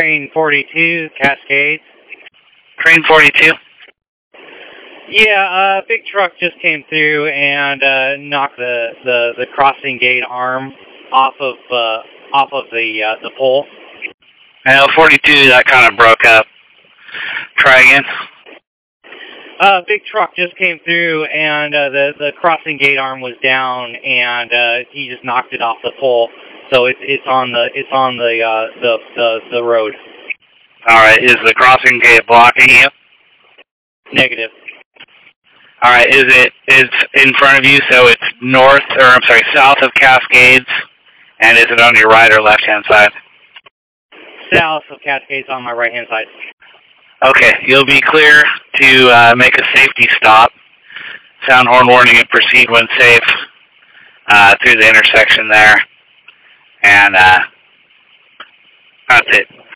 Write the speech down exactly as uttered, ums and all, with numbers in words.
Train forty-two, Cascades. Train forty-two? Yeah, a uh, big truck just came through and uh, knocked the, the, the crossing gate arm off of uh, off of the uh, the pole. I know forty-two, that kind of broke up. Try again. A uh, big truck just came through and uh, the the crossing gate arm was down and uh, he just knocked it off the pole. So it's it's on the it's on the uh, the, the the road. All right. Is the crossing gate blocking you? Negative. All right. Is it is in front of you? So it's north, or I'm sorry, south of Cascades, and is it on your right or left hand side? South of Cascades on my right hand side. Okay. You'll be clear to uh, make a safety stop. Sound horn warning and proceed when safe uh, through the intersection there, and uh, that's it.